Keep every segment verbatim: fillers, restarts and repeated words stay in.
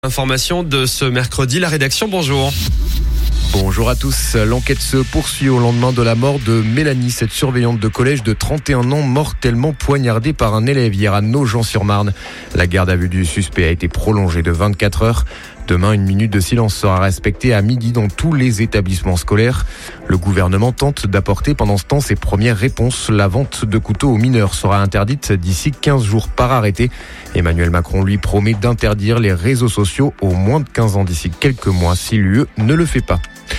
Information de ce mercredi, la rédaction, bonjour. Bonjour à tous. L'enquête se poursuit au lendemain de la mort de Mélanie, cette surveillante de collège de trente et un ans, mortellement poignardée par un élève hier à Nogent-sur-Marne. La garde à vue du suspect a été prolongée de vingt-quatre heures. Demain, une minute de silence sera respectée à midi dans tous les établissements scolaires. Le gouvernement tente d'apporter pendant ce temps ses premières réponses. La vente de couteaux aux mineurs sera interdite d'ici quinze jours par arrêté. Emmanuel Macron lui promet d'interdire les réseaux sociaux aux moins de quinze ans d'ici quelques mois si l'U E ne le fait pas.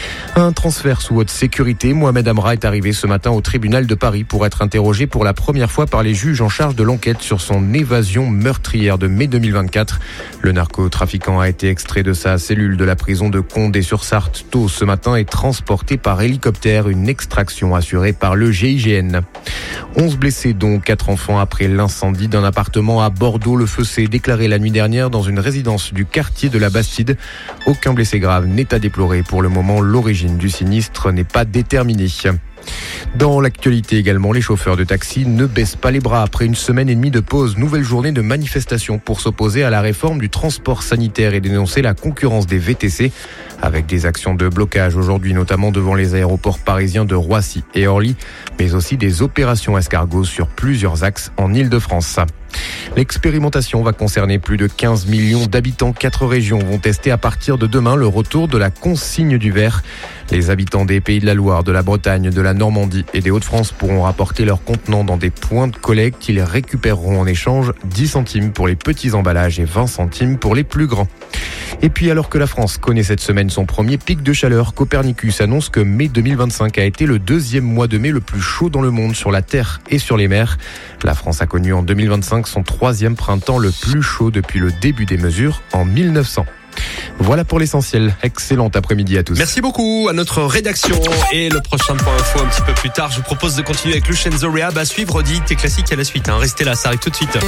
Un transfert sous haute sécurité. Mohamed Amra est arrivé ce matin au tribunal de Paris pour être interrogé pour la première fois par les juges en charge de l'enquête sur son évasion meurtrière de mai deux mille vingt-quatre. Le narcotrafiquant a été extrait de sa cellule de la prison de Condé-sur-Sarthe tôt ce matin et transporté par hélicoptère, une extraction assurée par le G I G N. onze blessés, dont quatre enfants après l'incendie d'un appartement à Bordeaux. Le feu s'est déclaré la nuit dernière dans une résidence du quartier de la Bastide. Aucun blessé grave n'est à déplorer pour le moment. L'origine du sinistre n'est pas déterminée. Dans l'actualité également, les chauffeurs de taxi ne baissent pas les bras après une semaine et demie de pause. Nouvelle journée de manifestation pour s'opposer à la réforme du transport sanitaire et dénoncer la concurrence des V T C. Avec des actions de blocage aujourd'hui, notamment devant les aéroports parisiens de Roissy et Orly, mais aussi des opérations escargots sur plusieurs axes en Île-de-France. L'expérimentation va concerner plus de quinze millions d'habitants. Quatre régions vont tester à partir de demain le retour de la consigne du verre. Les habitants des Pays de la Loire, de la Bretagne, de la Normandie et des Hauts-de-France pourront rapporter leurs contenants dans des points de collecte. Ils récupéreront en échange dix centimes pour les petits emballages et vingt centimes pour les plus grands. Et puis alors que la France connaît cette semaine son premier pic de chaleur, Copernicus annonce que mai deux mille vingt-cinq a été le deuxième mois de mai le plus chaud dans le monde sur la terre et sur les mers. La France a connu en deux mille vingt-cinq son troisième printemps le plus chaud depuis le début des mesures en mille neuf cents. Voilà pour l'essentiel. Excellent après-midi à tous. Merci beaucoup à notre rédaction. Et le prochain point info un petit peu plus tard. Je vous propose de continuer avec Lucenzo Rehab à suivre. Dit tes classiques à la suite. Hein. Restez là, ça arrive tout de suite.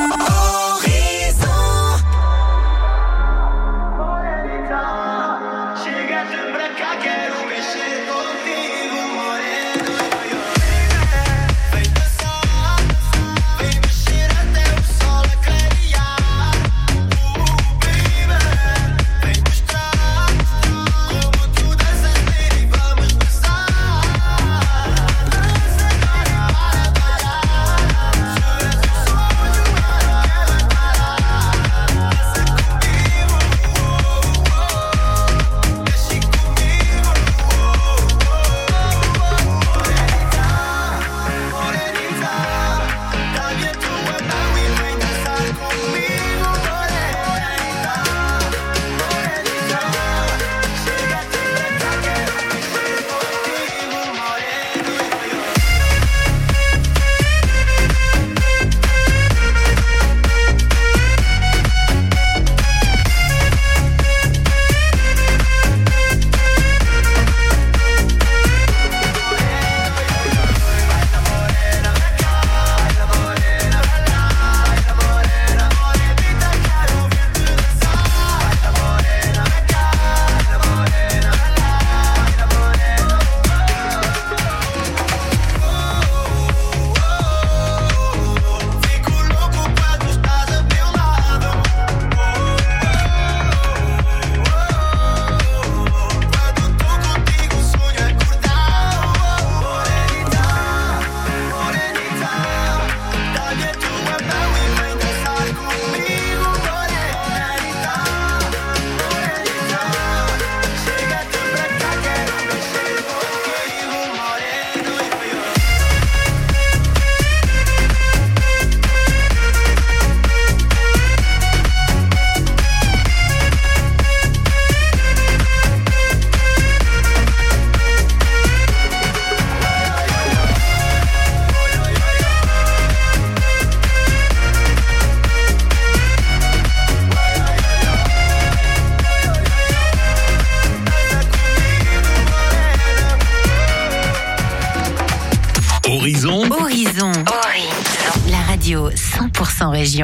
Horizon. Horizon. Horizon. La radio cent pour cent région.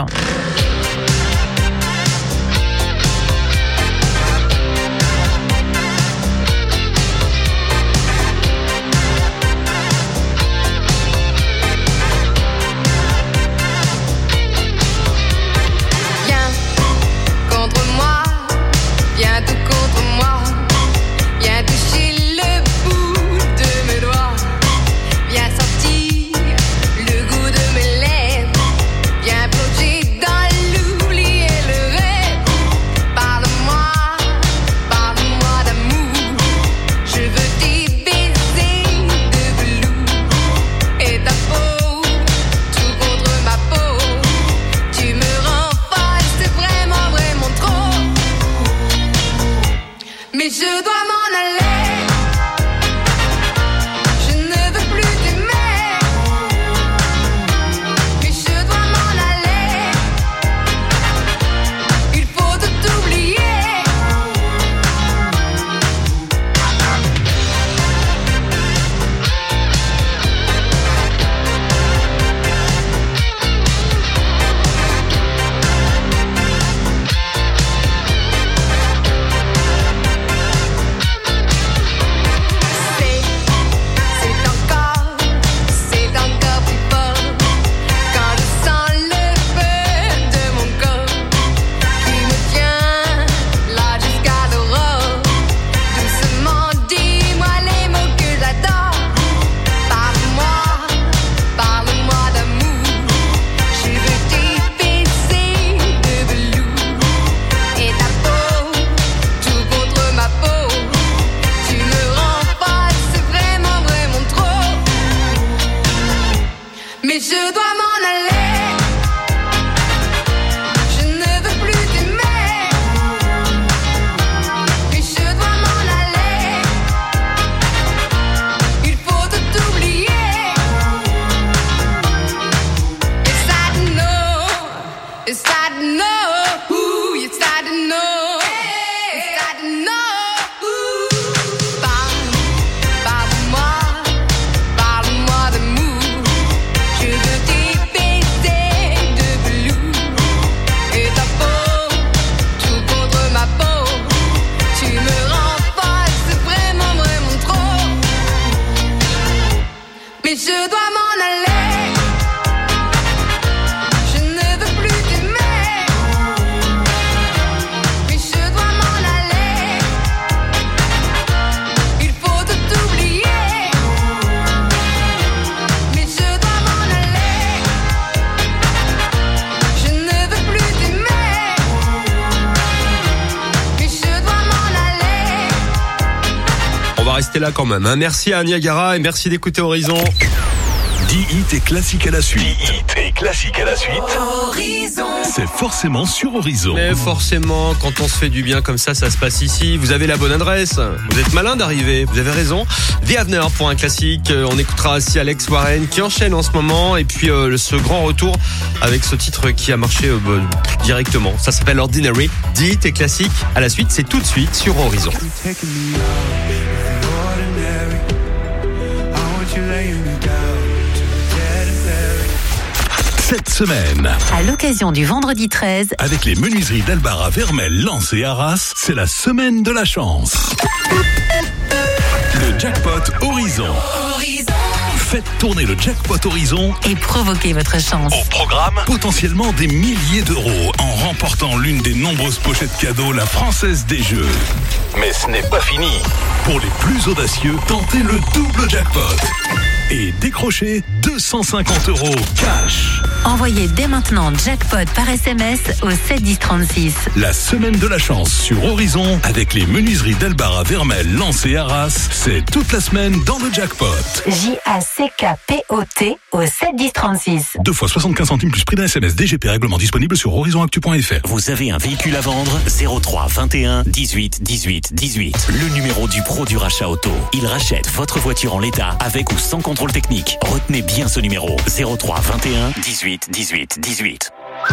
Viens contre moi. Mais je dois m'en aller. Je ne veux plus t'aimer. Mais je dois m'en aller. Il faut tout oublier. Mais je dois m'en aller. Je ne veux plus t'aimer. Mais je dois m'en aller. Il faut tout oublier. It's sad to know. It's sad to know. Ooh, it's sad to know. It's sad to know. Ooh. Parle, parle-moi. Parle-moi d'amour. Je veux tes baisers de velours et ta peau, tout contre ma peau. Tu me rends folle, c'est vraiment, vraiment trop. Mais je dois m'en aller. Je ne veux plus t'aimer. Mais je dois m'en aller. Il faut tout oublier. Mais je dois m'en aller. Je ne veux plus t'aimer. Mais je dois m'en aller. On va rester là quand même. Hein. Merci à Niagara et merci d'écouter Horizon. dix hits et classiques à la suite. dix hits et classiques à la suite. Horizon. C'est forcément sur Horizon. Mais forcément, quand on se fait du bien comme ça, ça se passe ici. Vous avez la bonne adresse. Vous êtes malin d'arriver. Vous avez raison. The Avener pour un classique. On écoutera aussi Alex Warren qui enchaîne en ce moment. Et puis euh, ce grand retour avec ce titre qui a marché euh, bah, directement. Ça s'appelle Ordinary. dix hits et classiques à la suite. C'est tout de suite sur Horizon. Cette semaine, À l'occasion du vendredi treize, avec les menuiseries d'Albar à Vermelles, Lens et Arras, c'est la semaine de la chance. Le jackpot Horizon. Horizon. Faites tourner le jackpot Horizon. et provoquez votre chance. Au programme, potentiellement des milliers d'euros en remportant l'une des nombreuses pochettes cadeaux, la Française des Jeux. Mais ce n'est pas fini. Pour les plus audacieux, tentez le double jackpot. Et décrochez deux cent cinquante euros cash. Envoyez dès maintenant jackpot par S M S au sept dix trente-six. La semaine de la chance sur Horizon avec les menuiseries d'Albar à Vermelles, Lens et Arras. C'est toute la semaine dans le jackpot. J A C K P O T au sept dix trente-six. Deux fois soixante-quinze centimes plus prix d'un S M S D G P, règlement disponible sur horizon actu point f r. Vous avez un véhicule à vendre? zéro trois vingt et un dix-huit dix-huit dix-huit. Le numéro du pro du rachat auto. Il rachète votre voiture en l'état avec ou sans contrôle technique. Retenez bien ce numéro. zéro trois vingt et un dix-huit dix-huit dix-huit.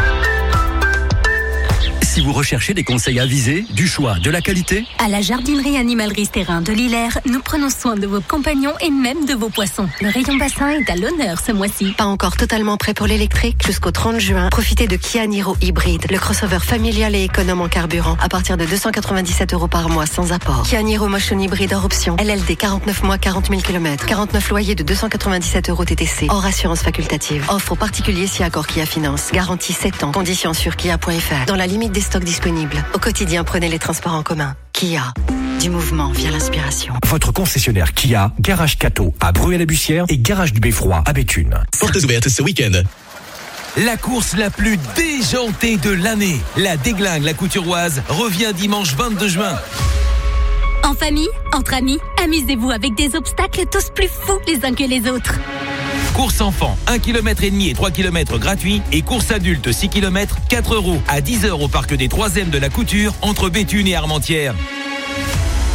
Si vous recherchez des conseils avisés, du choix, de la qualité, À la jardinerie animalerie Terrain de Lillers, nous prenons soin de vos compagnons et même de vos poissons. Le rayon bassin est à l'honneur ce mois-ci. Pas encore totalement prêt pour l'électrique? Jusqu'au trente juin, profitez de Kia Niro Hybride, le crossover familial et économe en carburant, à partir de deux cent quatre-vingt-dix-sept euros par mois sans apport. Kia Niro Motion Hybride hors option, L L D quarante-neuf mois, quarante mille kilomètres, quarante-neuf loyers de deux cent quatre-vingt-dix-sept euros T T C, hors assurance facultative. Offre aux particuliers si accord Kia Finance. Garantie sept ans. Conditions sur kia point f r. Dans la limite des stocks disponibles. Au quotidien, prenez les transports en commun. Kia. Du mouvement vient l'inspiration. votre concessionnaire Kia, Garage Cato à Bruay-la-Bussière et Garage du Beffroi à Béthune. Portes ouvertes ce week-end. La course la plus déjantée de l'année, la Déglingue, la Couturoise, revient dimanche vingt-deux juin. En famille, entre amis, amusez-vous avec des obstacles tous plus fous les uns que les autres. Course enfant, un kilomètre et demi et trois kilomètres gratuits. Et course adulte, six kilomètres, quatre euros. À dix heures au parc des trois M de la Couture, entre Béthune et Armentières.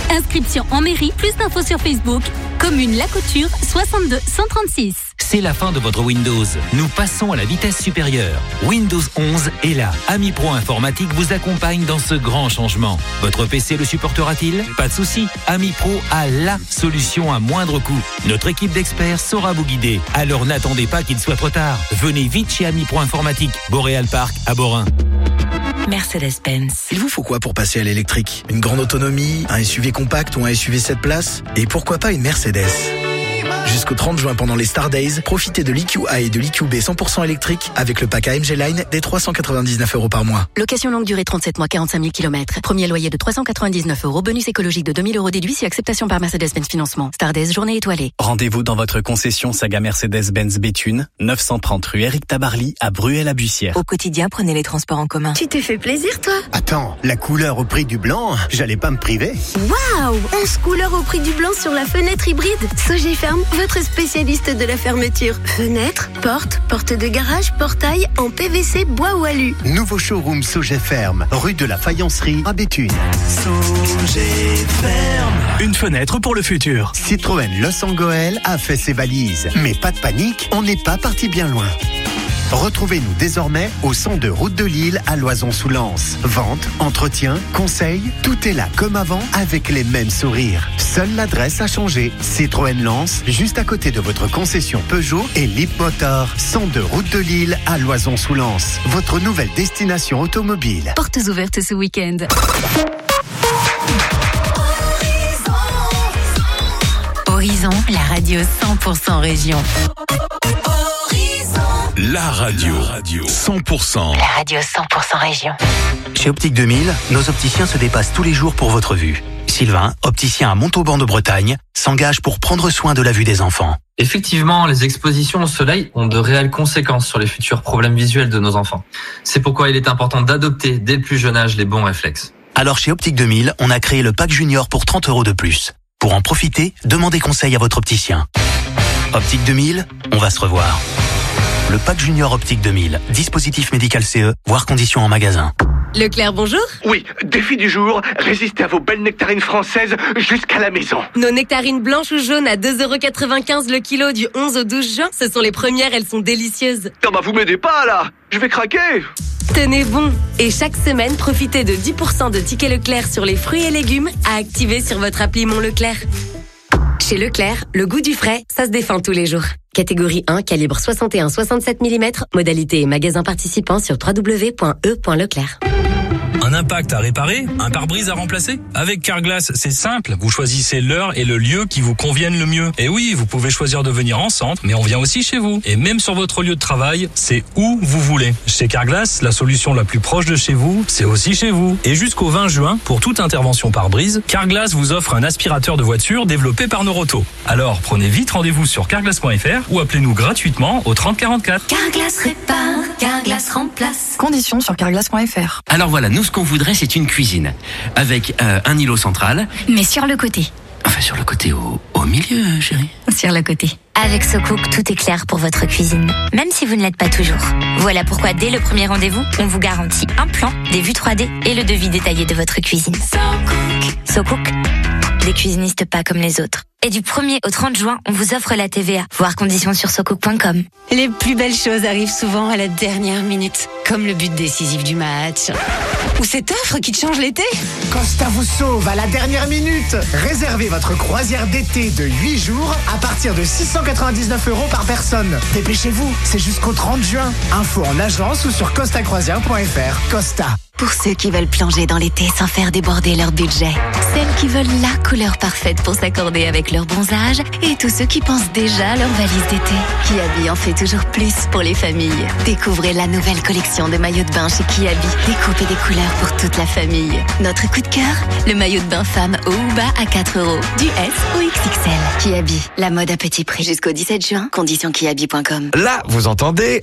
Inscription en mairie, plus d'infos sur Facebook. Commune La Couture, soixante-deux cent trente-six. C'est la fin de votre Windows. Nous passons à la vitesse supérieure. Windows onze est là. Ami Pro Informatique vous accompagne dans ce grand changement. Votre P C le supportera-t-il ? Pas de souci. Ami Pro a la solution à moindre coût. Notre équipe d'experts saura vous guider. Alors n'attendez pas qu'il soit trop tard. Venez vite chez Ami Pro Informatique, Boréal Park à Borin. Mercedes-Benz. Il vous faut quoi pour passer à l'électrique ? Une grande autonomie, un S U V compact ou un S U V sept places ? Et pourquoi pas une Mercedes ? Jusqu'au trente juin pendant les Star Days, profitez de l'E Q A et de l'E Q B cent pour cent électrique avec le pack A M G Line des trois cent quatre-vingt-dix-neuf euros par mois. Location longue durée trente-sept mois, quarante-cinq mille kilomètres. Premier loyer de trois cent quatre-vingt-dix-neuf euros. Bonus écologique de deux mille euros déduit si acceptation par Mercedes-Benz Financement. Star Days, journée étoilée. Rendez-vous dans votre concession Saga Mercedes-Benz Béthune, neuf cent trente rue Éric Tabarly à Bruay-la-Bussière. Au quotidien, prenez les transports en commun. Tu t'es fait plaisir, toi ? Attends, la couleur au prix du blanc, j'allais pas me priver. Waouh ! onze couleurs au prix du blanc sur la fenêtre hybride. Sogéferme, votre spécialiste de la fermeture. Fenêtre, porte, porte de garage, portail en P V C, bois ou alu. Nouveau showroom Sogéferme, rue de la Faïencerie à Béthune. Sogéferme. Une fenêtre pour le futur. Citroën Los Angeles a fait ses valises. Mais pas de panique, on n'est pas parti bien loin. Retrouvez-nous désormais au cent deux route de Lille à Loison-sous-Lens. Vente, entretien, conseil, tout est là comme avant avec les mêmes sourires. Seule l'adresse a changé. Citroën Lens, juste à côté de votre concession Peugeot et Lip Motor. cent deux route de Lille à Loison-sous-Lens. Votre nouvelle destination automobile. Portes ouvertes ce week-end. Horizon, la radio cent pour cent région. La radio, cent pour cent. La radio cent pour cent région. Chez Optique deux mille, nos opticiens se dépassent tous les jours pour votre vue. Sylvain, opticien à Montauban de Bretagne, s'engage pour prendre soin de la vue des enfants. Effectivement, les expositions au soleil ont de réelles conséquences sur les futurs problèmes visuels de nos enfants. C'est pourquoi il est important d'adopter dès le plus jeune âge les bons réflexes. Alors chez Optique deux mille, on a créé le pack junior pour trente euros de plus. Pour en profiter, demandez conseil à votre opticien. Optique deux mille, on va se revoir. Le pack junior Optique deux mille, dispositif médical C E, voire conditions en magasin. Leclerc, bonjour. Oui, défi du jour, résister à vos belles nectarines françaises jusqu'à la maison. Nos nectarines blanches ou jaunes à deux euros quatre-vingt-quinze le kilo du onze au douze juin, ce sont les premières, elles sont délicieuses. Non bah vous m'aidez pas là, je vais craquer. Tenez bon. Et chaque semaine, profitez de dix pour cent de tickets Leclerc sur les fruits et légumes à activer sur votre appli Mon Leclerc. Chez Leclerc, le goût du frais, ça se défend tous les jours. Catégorie un, calibre soixante et un soixante-sept millimètres, modalité et magasin participant sur w w w point e point leclerc. Un impact à réparer, un pare-brise à remplacer. Avec Carglass, c'est simple. Vous choisissez l'heure et le lieu qui vous conviennent le mieux. Et oui, vous pouvez choisir de venir en centre, mais on vient aussi chez vous. Et même sur votre lieu de travail, c'est où vous voulez. Chez Carglass, la solution la plus proche de chez vous, c'est aussi chez vous. Et jusqu'au vingt juin, pour toute intervention pare-brise, Carglass vous offre un aspirateur de voiture développé par Noroto. Alors, prenez vite rendez-vous sur carglass point f r ou appelez-nous gratuitement au trente quarante-quatre. Carglass répare, Carglass remplace. Conditions sur carglass point f r. Alors voilà, nous ce qu'on voudrait c'est une cuisine avec euh, un îlot central. Mais sur le côté. Enfin sur le côté au, au milieu, chérie. Sur le côté. Avec SoCook, tout est clair pour votre cuisine, même si vous ne l'êtes pas toujours. Voilà pourquoi dès le premier rendez-vous, on vous garantit un plan, des vues trois D et le devis détaillé de votre cuisine. SoCook. SoCook, des cuisinistes pas comme les autres. Et du premier au trente juin, on vous offre la T V A. Voir conditions sur socook point com. Les plus belles choses arrivent souvent à la dernière minute, comme le but décisif du match. Ou cette offre qui te change l'été. Costa vous sauve à la dernière minute. Réservez votre croisière d'été de huit jours à partir de six cent quatre-vingt-dix-neuf euros par personne. Dépêchez-vous, c'est jusqu'au trente juin. Info en agence ou sur costa croisière point f r. Costa. Pour ceux qui veulent plonger dans l'été sans faire déborder leur budget. Celles qui veulent la couleur parfaite pour s'accorder avec leur bronzage. Et tous ceux qui pensent déjà à leur valise d'été. Kiabi en fait toujours plus pour les familles. Découvrez la nouvelle collection de maillots de bain chez Kiabi. Découpez des couleurs pour toute la famille. Notre coup de cœur, le maillot de bain femme haut ou bas à quatre euros. Du S au X X L. Kiabi, la mode à petit prix. Jusqu'au dix-sept juin, conditions kiabi point com. Là, vous entendez...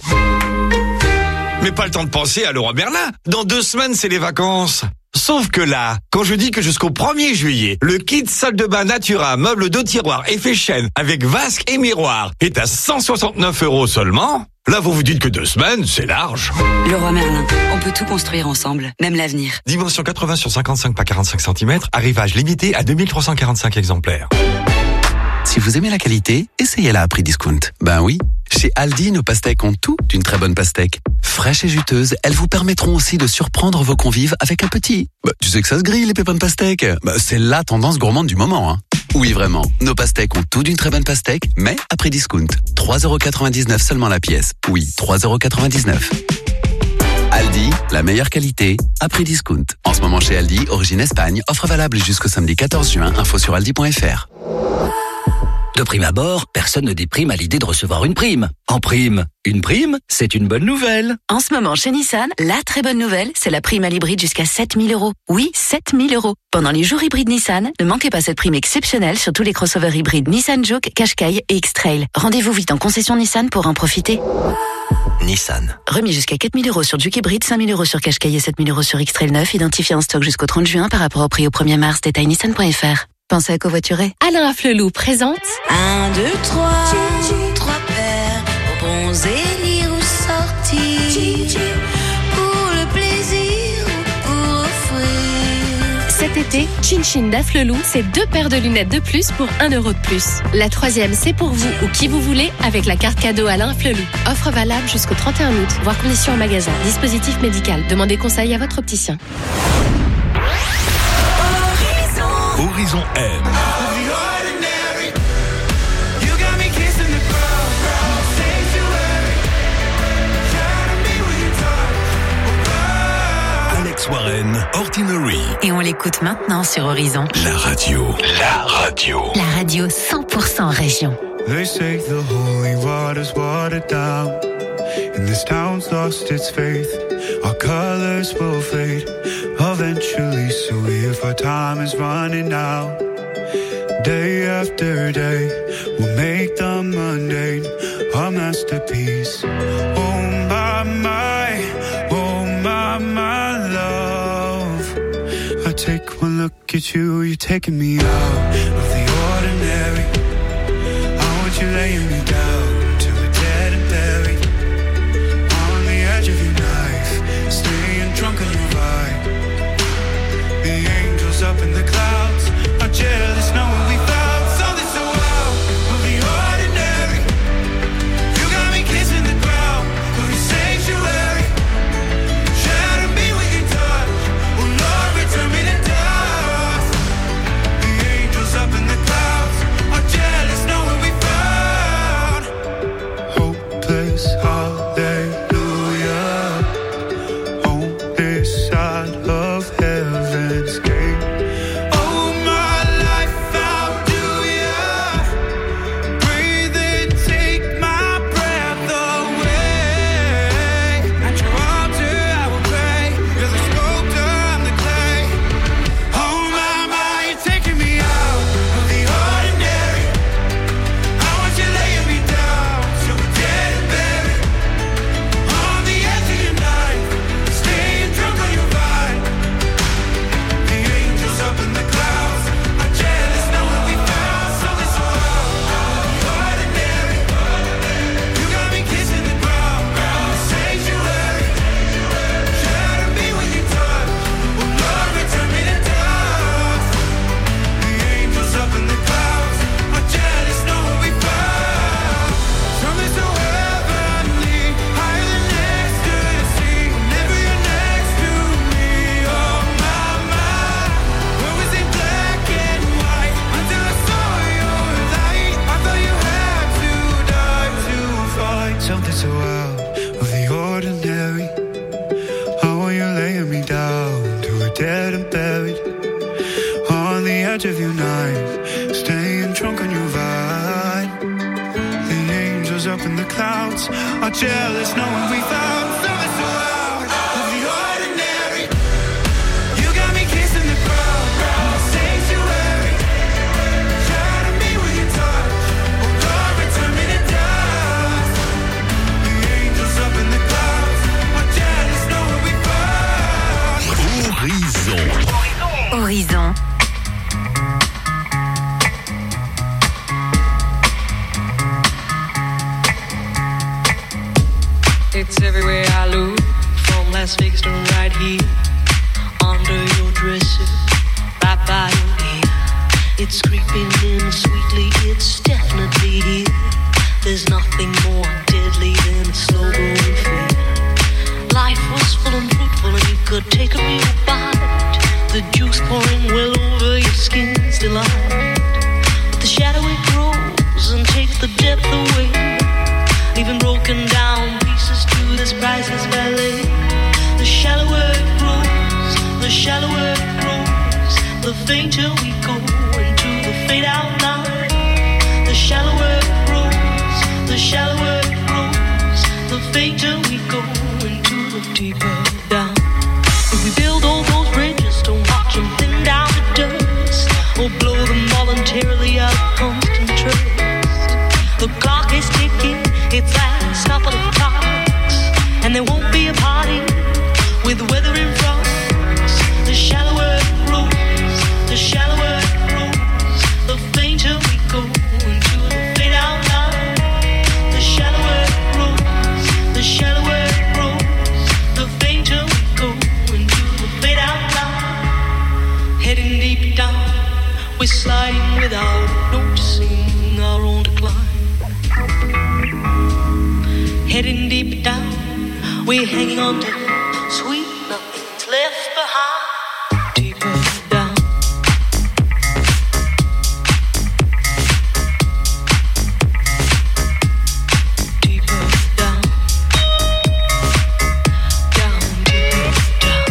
Mais pas le temps de penser à Leroy Merlin. Dans deux semaines, c'est les vacances. Sauf que là, quand je dis que jusqu'au premier juillet, le kit salle de bain Natura, meuble deux tiroirs, effet chêne, avec vasque et miroir, est à cent soixante-neuf euros seulement, Là, vous vous dites que deux semaines, c'est large. Leroy Merlin, on peut tout construire ensemble, même l'avenir. Dimension quatre-vingts sur cinquante-cinq par quarante-cinq centimètres, arrivage limité à deux mille trois cent quarante-cinq exemplaires. Si vous aimez la qualité, essayez-la à prix discount. Ben oui, chez Aldi, nos pastèques ont tout d'une très bonne pastèque. Fraîches et juteuses, elles vous permettront aussi de surprendre vos convives avec un petit. Bah, tu sais que ça se grille, les pépins de pastèque. Bah, c'est la tendance gourmande du moment, hein. Oui, vraiment. Nos pastèques ont tout d'une très bonne pastèque, mais à prix discount. trois euros quatre-vingt-dix-neuf seulement la pièce. Oui, trois euros quatre-vingt-dix-neuf. Aldi, la meilleure qualité, à prix discount. En ce moment chez Aldi, origine Espagne, offre valable jusqu'au samedi quatorze juin, info sur aldi point fr. De prime abord, personne ne déprime à l'idée de recevoir une prime. En prime, une prime, c'est une bonne nouvelle. En ce moment, chez Nissan, la très bonne nouvelle, c'est la prime à l'hybride jusqu'à sept mille euros. Oui, sept mille euros. Pendant les jours hybrides Nissan, ne manquez pas cette prime exceptionnelle sur tous les crossovers hybrides Nissan Juke, Qashqai et X-Trail. Rendez-vous vite en concession Nissan pour en profiter. Nissan. Remis jusqu'à quatre mille euros sur Juke hybride, cinq mille euros sur Qashqai et sept mille euros sur X-Trail neuf, identifié en stock jusqu'au trente juin par rapport au prix au premier mars. Détail nissan point fr. Pensez à covoiturer. Alain Afflelou présente Un, deux, trois, trois paires, aux bons élire ou sortir, pour le plaisir ou pour offrir. cet été, Chin Chin d'Afflelou, c'est deux paires de lunettes de plus pour un euro de plus. La troisième, c'est pour vous ou qui vous voulez avec la carte cadeau Alain Afflelou. Offre valable jusqu'au trente et un août, voire conditions en magasin. Dispositif médical. Demandez conseil à votre opticien. Horizon M. Alex Warren, Ordinary. Et on l'écoute maintenant sur Horizon. La radio. La radio. La radio cent pour cent région. They say the holy water's watered down, and this town's lost its faith. Our colors will fade eventually, so if our time is running out, day after day, we'll make the mundane a masterpiece. Oh my, my, oh my, my love. I take one look at you, you're taking me out of the ordinary. I want you laying me down till we're dead and buried, on the edge of your knife, staying drunk on your vibe. The angels up in the clouds are jealous knowing we found something so out of the ordinary. You got me kissing the ground of your sanctuary. Shatter me with your touch, oh Lord, return me to dust. The angels up in the clouds are jealous knowing we found hopeless hallelujah on this side of heaven's gate. Oh my life, how do ya breathe and take my breath away? At your altar I will pray. You're the sculptor, I'm the clay. Oh my, my, you're taking me out of the ordinary. I want you laying me down till we're dead and buried, on the edge of your knife, staying drunk on your vine. The angels up in the clouds are jealous knowing we found something so out of the ordinary. You got me kissing the ground, the sanctuary. Shatter me with your touch, oh Lord, return me to dust. The angels up in the clouds are jealous knowing we found something so heavenly, higher than ecstasy. Whenever you're next to me, oh my, my. Where was it black and white until I saw your light? I thought you had to die to find something so out of the ordinary. How are you laying me down till we're dead and buried, on the edge of your knife, staying drunk on your vine. The angels up in the clouds are jealous knowing we found something so out of the ordinary. You got me kissing the ground, the sanctuary. Shatter me with your touch, oh Lord, return me to dust. The angels up in the clouds are jealous knowing we found. Horizon. Horizon. pouring well over your skin's delight. But the shadow it grows and takes the depth away, leaving broken down pieces to this priceless ballet. The shallower it grows, the shallower it grows, the fainter we go into the fade out line. The shallower it grows, the shallower it grows, the fainter we go into the deeper down. If we build all those bridges, don't watch them thin down to dust, or blow them voluntarily out of constant trust. The clock is ticking, its last couple of clocks, and there won't be a party with weather in front. The shallower it grows, the shallower it grows, the fainter we go into the fade out line. The shallower it grows, the shallower it grows, the fainter we go into the fade out line. Heading deep down, we're sliding without noticing our own decline. Heading deep down, we're hanging on to sweet nothing's left behind. Deeper down. Deeper down. Down, deeper down.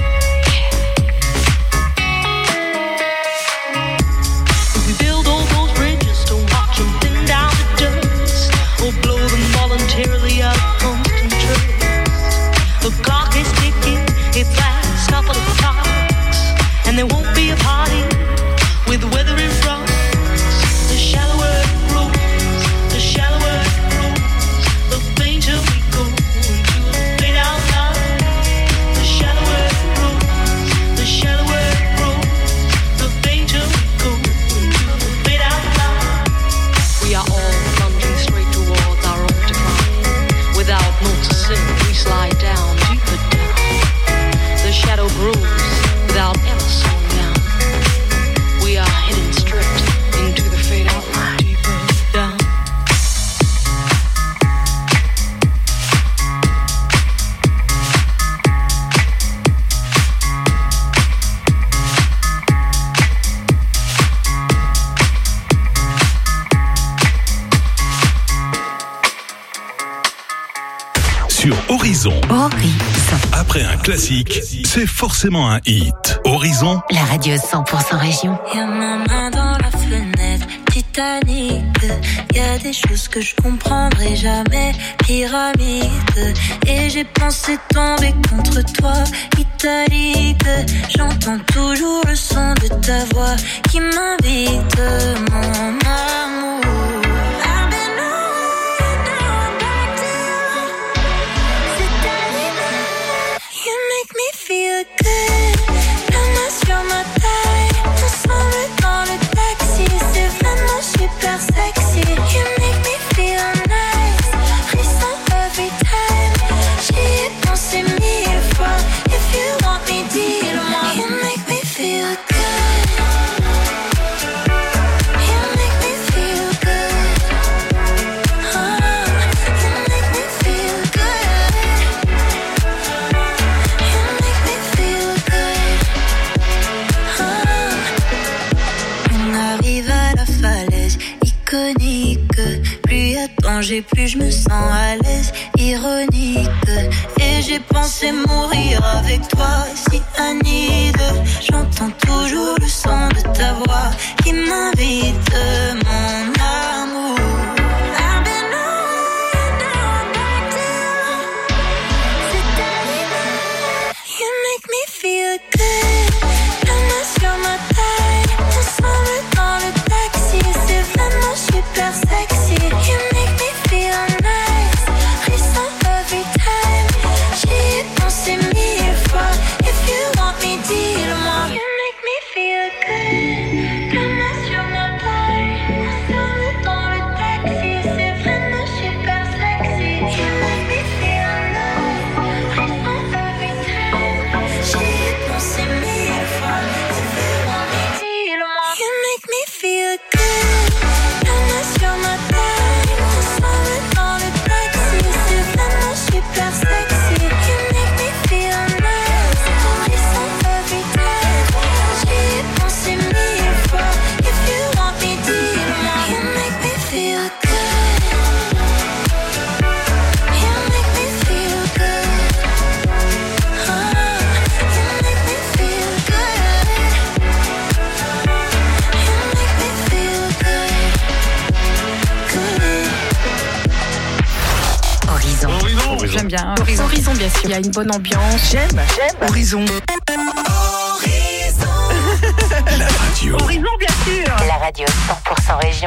If we build all those bridges, don't watch them thin down to dust, or blow them voluntarily out of constant trust. The clock is ticking, its last couple of clocks, and there won't be a party with the weather in front. The shallower it grows, the shallower it grows, the fainter we go into the fade out line. The shallower it grows, the shallower it grows, the fainter we go into the fade out line. We are all plunging straight towards our own decline. Without noticing, we slide down, deeper down. The shadow grows without ever slowing down. We are heading straight into the fade out line. Deeper down. Sur Horizon. Horizon. Après un classique, c'est forcément un hit. Horizon. La radio cent pour cent région. Y'a ma main dans la fenêtre, Titanic. Y'a des choses que je comprendrai jamais, pyramide. Et j'ai pensé tomber contre toi, italique. J'entends toujours le son de ta voix qui m'invite, mon amour. Feel good, la main sur ma taille, ensemble dans le taxi, c'est vraiment super sexy. You make me feel nice, frisson every time. J'y ai pensé mille fois, if you want me, dis-le-moi. You make me feel good, you make me feel good, oh, you make me feel good. Iconique, plus y a de danger, plus je me sens à l'aise, ironique. Et j'ai pensé mourir avec toi, si Anide. J'entends toujours le son de ta voix qui m'invite, mon amour. You make me feel good, la main sur ma taille, ensemble dans le taxi, c'est vraiment super sexy. You make me feel nice, frisson every time. J'y ai pensé mille fois, if you want me, dis-le-moi. You make me feel good, la main sur ma taille, ensemble bien. Horizon, Horizon bien sûr. Il y a une bonne ambiance. J'aime, j'aime. Horizon. La radio. Horizon bien sûr. La radio cent pour cent région.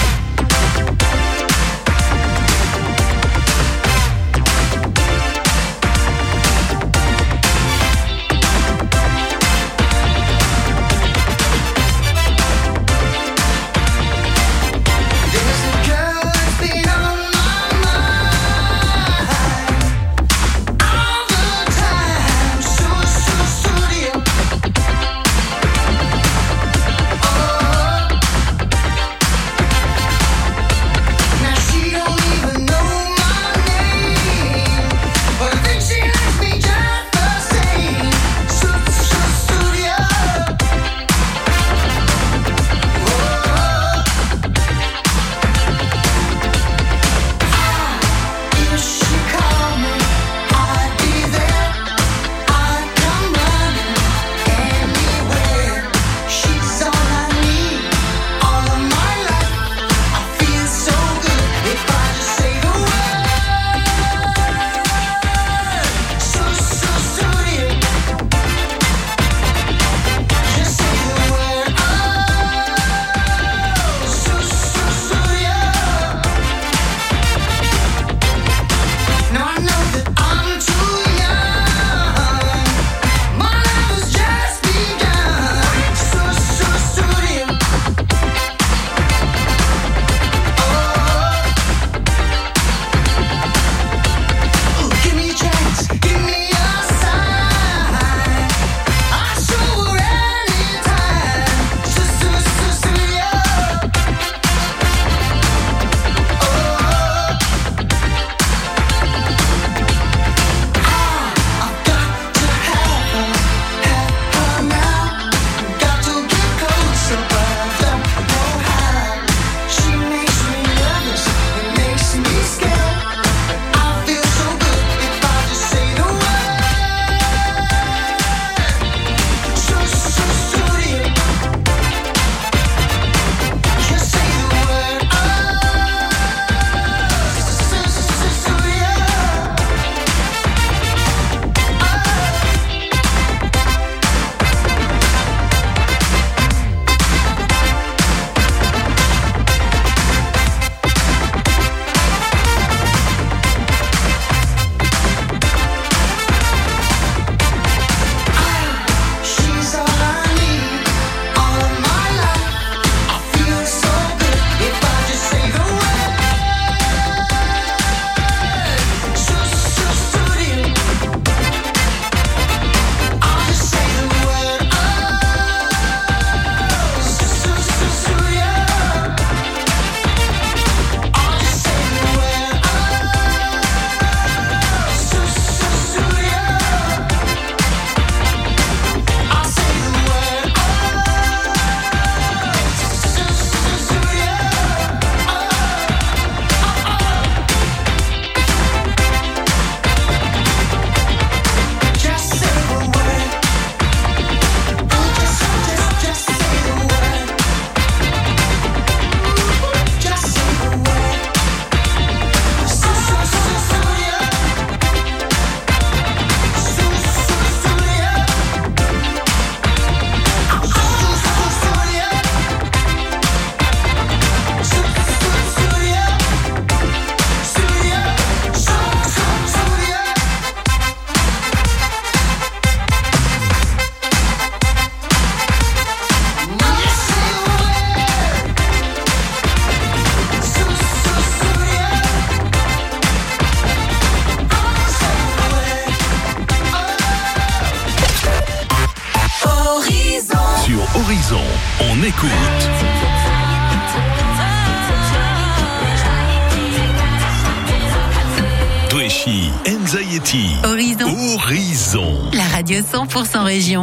Horizon, on écoute. Dweshi, Anxiety. Horizon. Horizon. La radio cent pour cent région.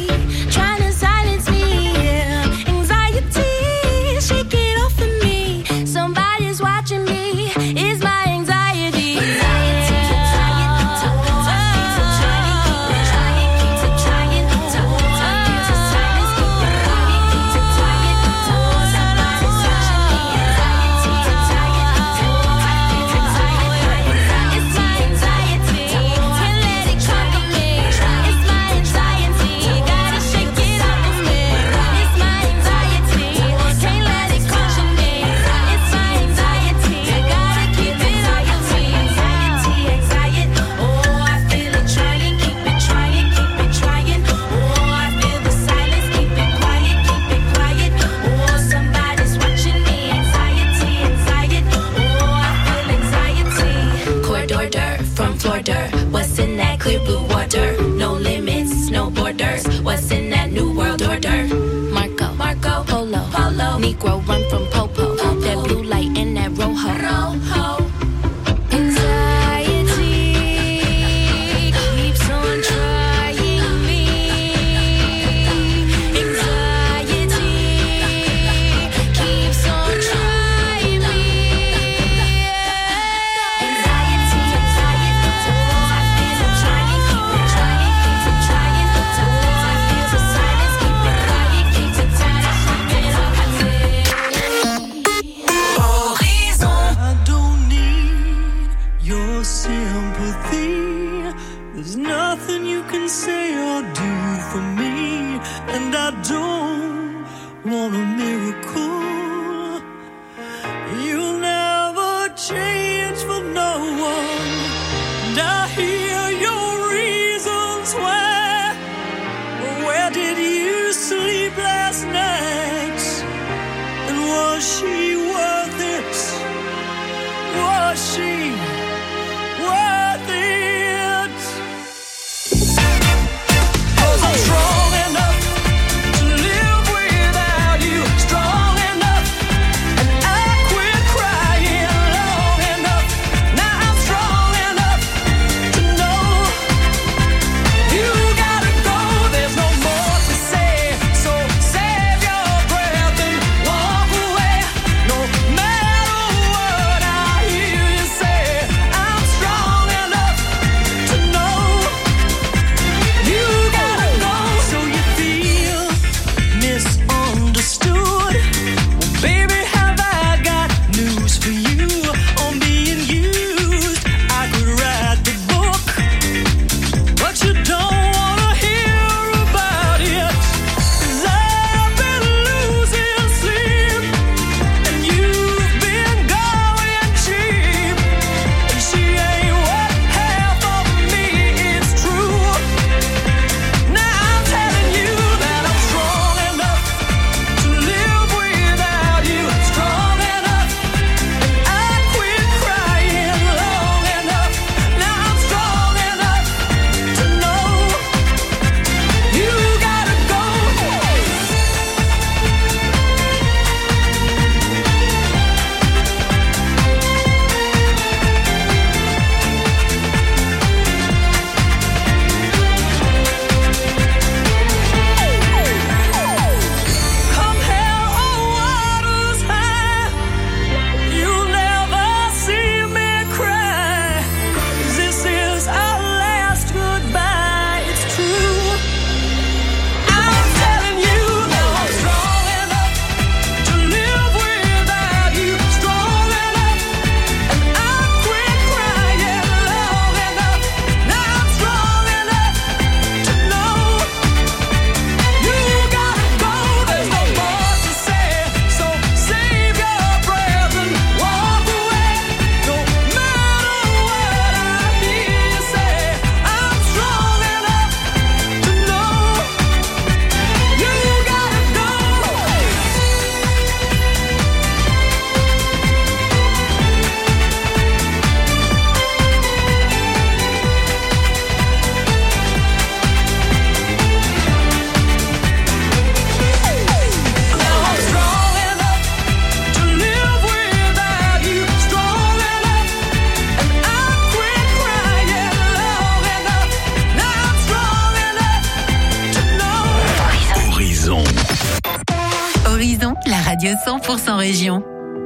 Shake it off of me. no water, no limits, no borders. What's in that new world order? Marco, Marco, Polo, Polo, Negro run from Popo. Popo. That blue light in that rojo, rojo. Anxiety keeps on trying me. Anxiety keeps on trying me. Anxiety, anxiety, so all I feel is trying, keep it trying, keep it trying. So all I feel is silence, keep it quiet, keep it tight, keep it up. Horizon. I don't need your sympathy. There's nothing you can say or do for me, and I don't want a miracle. You'll never change for no one, and I hear your reasons why. Where did you sleep last night? And was she worth it? Was she worth it? 'Cause I'm strong enough to live without you, strong enough, and I quit crying long enough. Now I'm strong enough to know you gotta go. There's no more to say, so save your breath and walk away. No matter what I hear you say, I'm strong enough to know you gotta go. So you feel misunderstood? Well, baby, have I got news for you on being used? I could write the book, but you don't wanna hear about it. 'Cause I've been losing sleep, and you've been going cheap. And she ain't what half of me is true. Now I'm telling you that I'm strong enough to live without you, strong enough, and I quit crying long enough. Now I'm strong enough to know you gotta go. Come hell or waters high, you'll never see me cry. 'Cause this is our last goodbye, it's true. I'm telling you that I'm strong enough to live without you, strong enough, and I quit crying long enough. Now I'm strong enough to know you gotta go. There's no more to say, so save your breath and walk away. No matter what I hear you say, I'm strong enough to know you gotta go. Now I'm strong enough to live without you, strong enough, and I quit crying long enough. Now I'm strong enough to know. Horizon. Horizon, la radio cent pour cent région.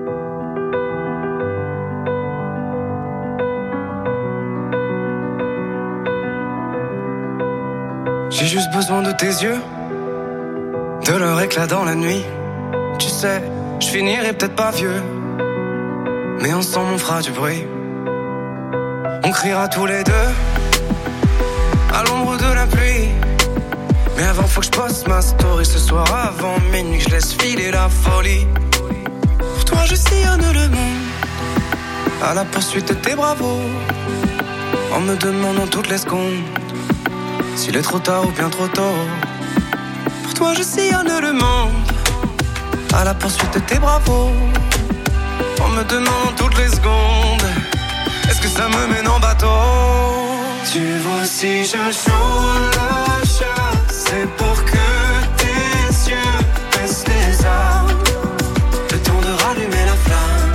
J'ai juste besoin de tes yeux, de leur éclat dans la nuit. Tu sais, je finirai peut-être pas vieux, mais ensemble on fera du bruit. On criera tous les deux à l'ombre de la pluie. Mais avant faut que je poste ma story ce soir avant minuit, que je laisse filer la folie. Pour toi je sillonne le monde à la poursuite de tes bravos, en me demandant toutes les secondes s'il est trop tard ou bien trop tôt. Pour toi je sillonne le monde à la poursuite de tes bravos, en me demandant toutes les secondes est-ce que ça me mène en bateau. Tu vois si je joue le jeu, c'est pour que tes yeux baissent les armes, le temps de rallumer la flamme.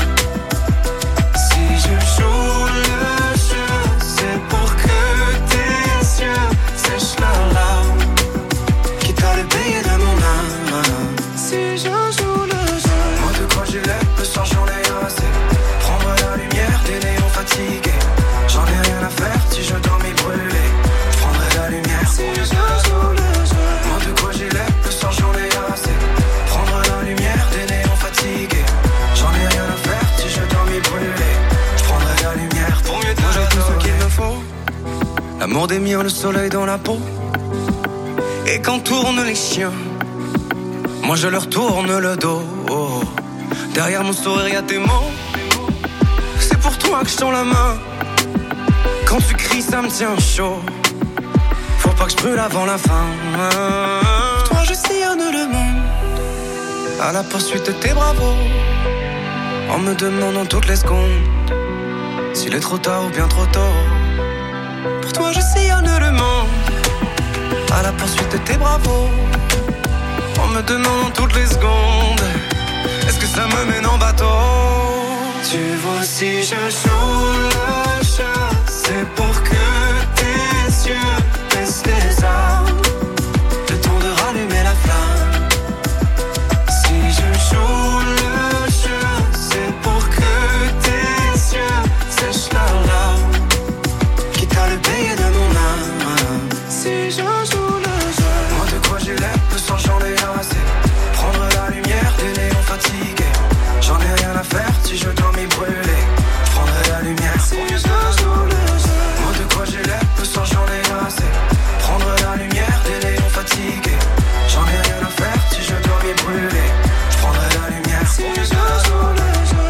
Si je joue le jeu, c'est pour que tes yeux sèchent leurs larmes, quitte à le payer de mon âme. Si je joue le jeu, moi de quoi j'ai l'air, le soir j'en ai assez. Prendre la lumière des néons fatigués, j'en ai rien à faire si je dois m'y brûler. Je prendrai la lumière si je joue le jeu. Moi de quoi j'ai l'air, le soir j'en ai assez. Prendre la lumière des néons fatigués, j'en ai rien à faire si je dois m'y brûler. Je prendrai la lumière pour mieux t'adorer. Moi j'ai tout ce qu'il me faut, l'amour des miens, le soleil dans la peau. Et quand tournent les chiens, moi je leur tourne le dos. Derrière mon sourire y'a tes mots, c'est pour toi que je tends la main. Quand tu cries ça me tient chaud, faut pas que je brûle avant la fin. Pour toi je sillonne le monde, à la poursuite de tes bravos, en me demandant toutes les secondes s'il est trop tard ou bien trop tôt. Pour toi je sillonne le monde, à la poursuite de tes bravos, en me demandant toutes les secondes est-ce que ça me mène en bateau. Tu vois si je joue le jeu, c'est pour que tes yeux baissent les armes, le temps de rallumer la flamme. Si je joue le jeu, c'est pour que tes yeux sèchent leurs larmes, quitte à le payer de mon âme. Si je joue le jeu, moi de quoi j'ai l'air, le soir j'en ai assez. Prendre la lumière des néons fatigués, j'en ai rien à faire si je dois m'y brûler. Je prendrai la lumière si je joue le jeu. Moi de quoi j'ai l'air, le soir j'en ai assez. Prendre la lumière des néons fatigués, j'en ai rien à faire si je dois m'y brûler. Je prendrai la lumière si je joue le jeu.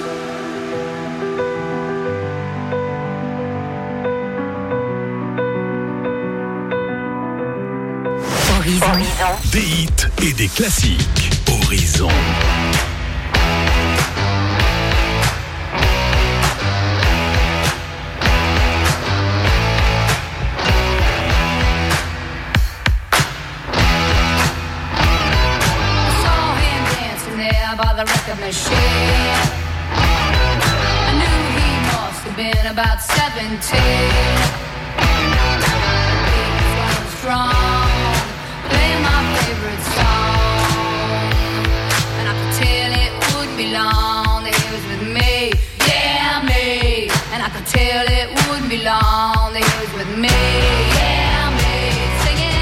Horizon. Des hits et des classiques. Horizon. By the record machine, I knew he must have been about seventeen. He was running strong, playing my favorite song, and I could tell it wouldn't be long that he was with me, yeah me. And I could tell it wouldn't be long that he was with me, yeah me. Singing.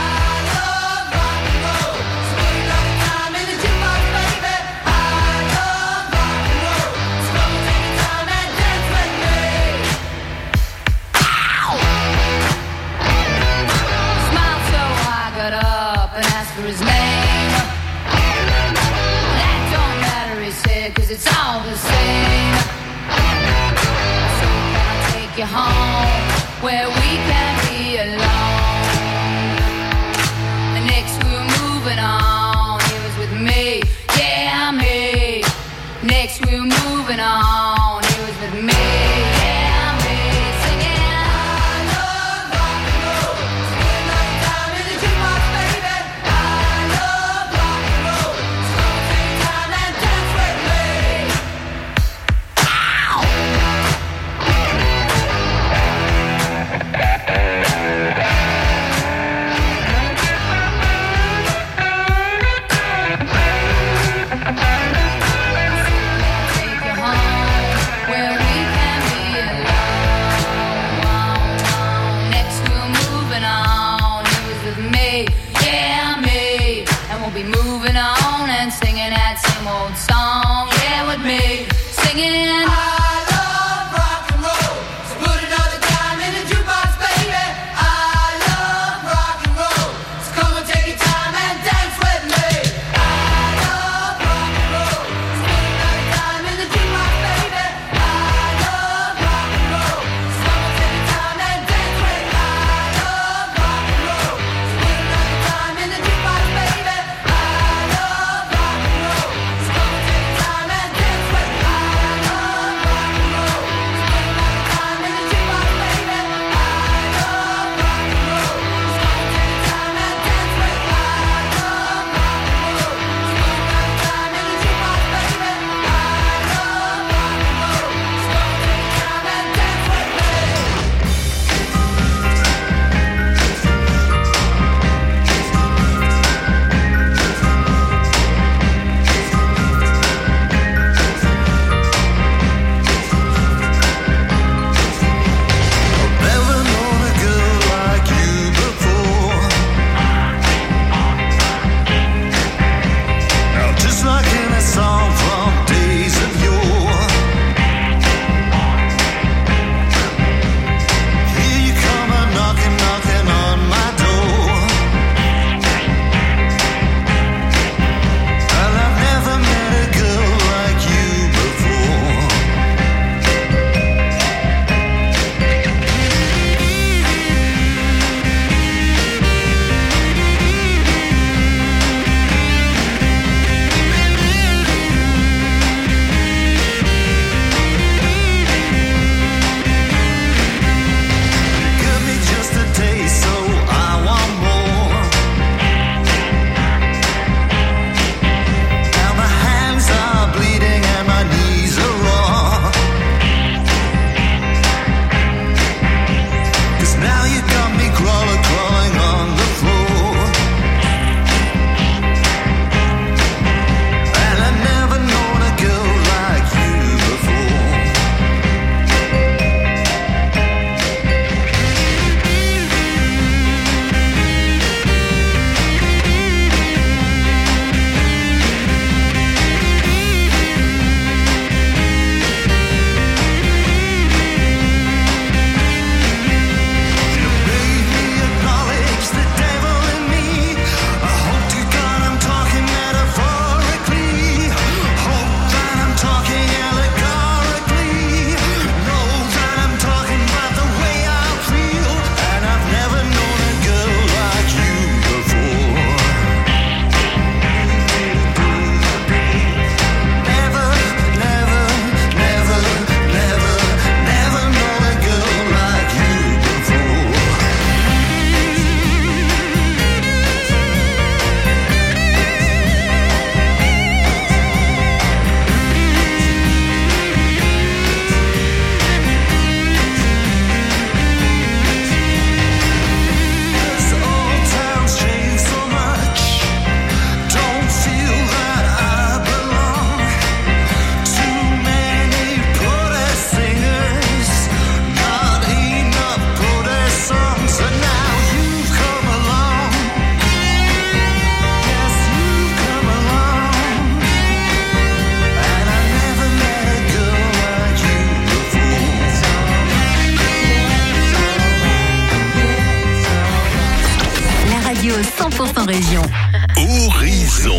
For his name, that don't matter, he said, cause it's all the same. So can I take you home, where we can be alone? And next we were moving on, he was with me, yeah me. Next we were moving on, he was with me, yeah me. Singing. radio cent pour cent région. Horizon.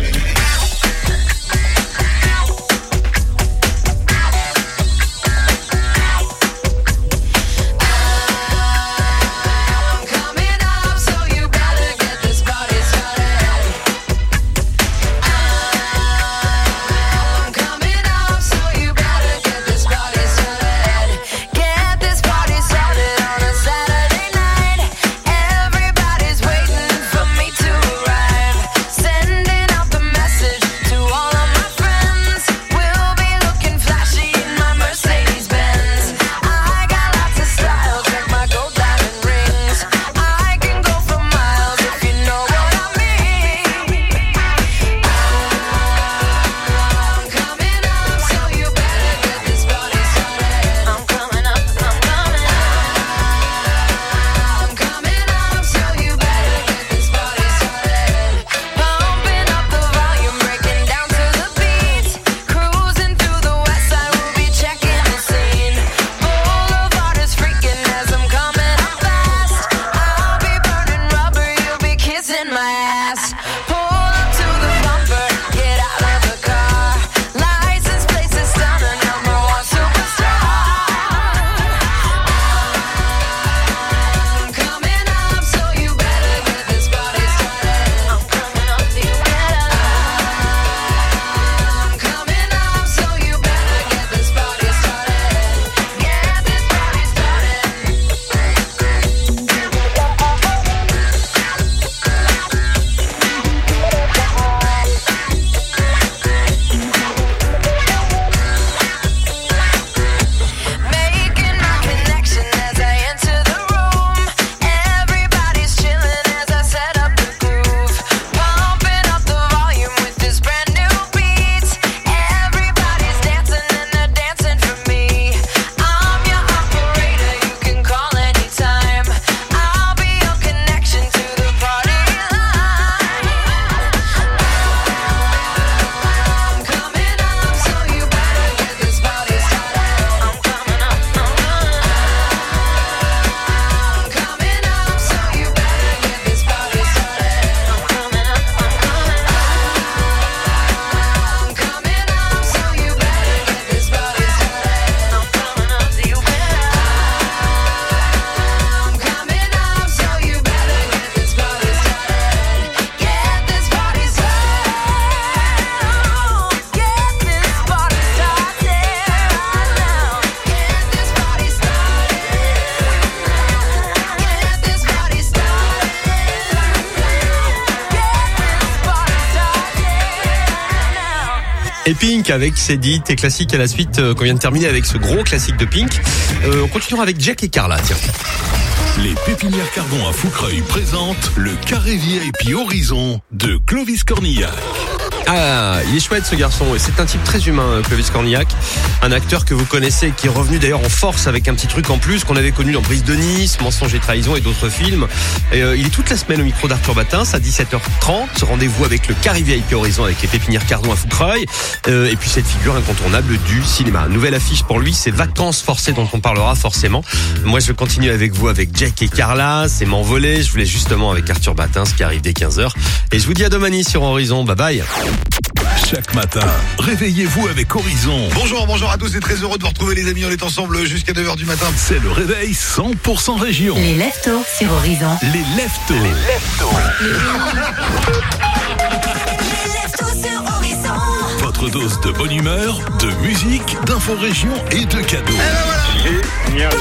Et Pink avec C'est dit, tes classiques à la suite euh, qu'on vient de terminer avec ce gros classique de Pink. Euh, on continuera avec Jack et Carla, tiens. Les Pépinières Cardon à Foucreuil présentent le Carré V I P Horizon de Clovis Cornillac. Ah, il est chouette ce garçon et c'est un type très humain, Clovis Cornillac, un acteur que vous connaissez qui est revenu d'ailleurs en force avec un petit truc en plus qu'on avait connu dans Brise de Nice, Mensonge et Trahison et d'autres films. Et euh, il est toute la semaine au micro d'Arthur Batins à dix-sept heures trente. Rendez-vous avec le Carré V I P Horizon avec les Pépinières Cardon à Foucreuil. Euh, et puis cette figure incontournable du cinéma. Nouvelle affiche pour lui, c'est Vacances forcées dont on parlera forcément. Moi je continue avec vous avec Jack et Carla, c'est M'envoler. Je voulais justement avec Arthur Batins qui arrive dès quinze heures. Et je vous dis à demain sur Horizon. Bye bye. Chaque matin, réveillez-vous avec Horizon. Bonjour, bonjour à tous et très heureux de vous retrouver les amis, on est ensemble jusqu'à neuf heures du matin. C'est le réveil cent pour cent région. Les leftos sur Horizon. Les leftos. Les leftos. Les leftos sur Horizon. Votre dose de bonne humeur, de musique, d'infos région et de cadeaux. Génial.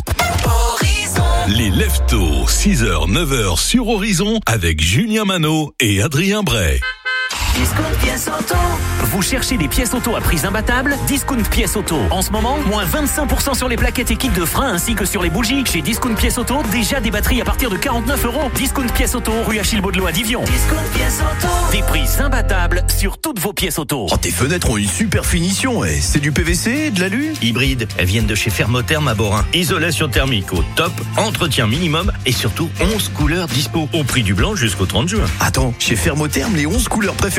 Les leftos, six heures, neuf heures sur Horizon avec Julien Manot et Adrien Bray. Discount Pièces Auto. Vous cherchez des pièces auto à prix imbattable? Discount Pièces Auto. En ce moment, moins vingt-cinq pour cent sur les plaquettes et kits de frein ainsi que sur les bougies. Chez Discount Pièces Auto, déjà des batteries à partir de quarante-neuf euros. Discount Pièces Auto, rue Achille Baudelot à Divion. Discount Pièces Auto. Des prix imbattables sur toutes vos pièces auto. Oh, tes fenêtres ont une super finition, et c'est du P V C, de l'alu? Hybride. Elles viennent de chez Thermotherm à Borin. Isolation thermique au top, entretien minimum et surtout onze couleurs dispo. Au prix du blanc jusqu'au trente juin. Attends, chez Thermotherm, les onze couleurs préférentielles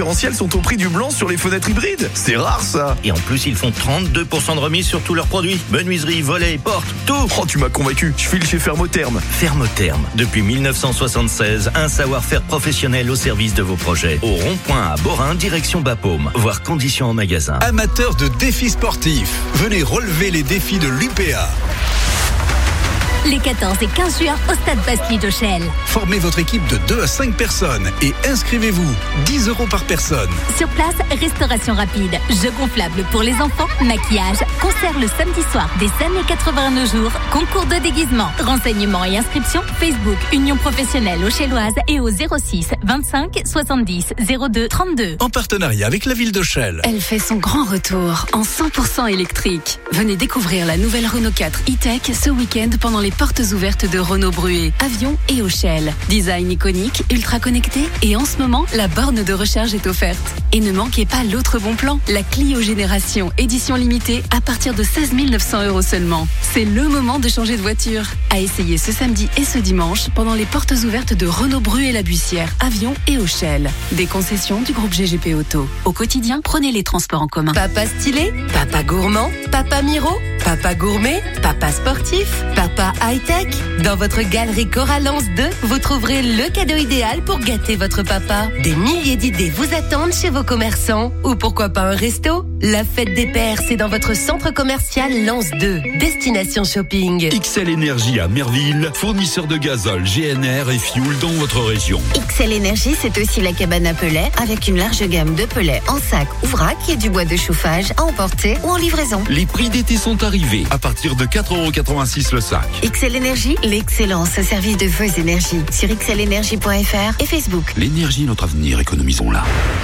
différentiels sont au prix du blanc sur les fenêtres hybrides. C'est rare ça. Et en plus, ils font trente-deux pour cent de remise sur tous leurs produits. Menuiserie, volets, portes, tout. Oh, tu m'as convaincu. Je file chez Fermotherm. Fermotherm. Depuis mille neuf cent soixante-seize, un savoir-faire professionnel au service de vos projets. Au rond-point à Borin, direction Bapaume. Voir conditions en magasin. Amateurs de défis sportifs, venez relever les défis de l'U P A. Les quatorze et quinze juin au Stade Bastille d'Auchel. Formez votre équipe de deux à cinq personnes et inscrivez-vous. dix euros par personne. Sur place, restauration rapide, jeux gonflables pour les enfants, maquillage, concert le samedi soir des années quatre-vingts à nos jours, concours de déguisement. Renseignements et inscriptions, Facebook, Union professionnelle aucheloise et au zéro six vingt-cinq soixante-dix zéro deux trente-deux. En partenariat avec la ville d'Auchel. Elle fait son grand retour en cent pour cent électrique. Venez découvrir la nouvelle Renault quatre e-Tech ce week-end pendant les portes ouvertes de Renault Bruet, Avion et Auchel. Design iconique, ultra connecté et en ce moment, la borne de recharge est offerte. Et ne manquez pas l'autre bon plan, la Clio Génération édition limitée à partir de seize mille neuf cents euros seulement. C'est le moment de changer de voiture. À essayer ce samedi et ce dimanche pendant les portes ouvertes de Renault Bruet la Bussière, Avion et Auchel. Des concessions du groupe G G P Auto. Au quotidien, prenez les transports en commun. Papa stylé, papa gourmand, papa Miro, papa gourmet, papa sportif, papa high-tech. Dans votre galerie Corallance deux, vous trouverez le cadeau idéal pour gâter votre papa. Des milliers d'idées vous attendent chez vos commerçants. Ou pourquoi pas un resto? La fête des pères, c'est dans votre centre commercial Lance deux. Destination shopping. X L Énergie à Merville, fournisseur de gazole, G N R et fuel dans votre région. X L Énergie, c'est aussi la cabane à pellets avec une large gamme de pellets en sac ou vrac et du bois de chauffage à emporter ou en livraison. Les prix d'été sont arrivés à partir de quatre euros quatre-vingt-six le sac. X L Énergie, l'excellence au service de vos énergies. Sur x l énergie point f r et Facebook. L'énergie est notre avenir, économisons-la.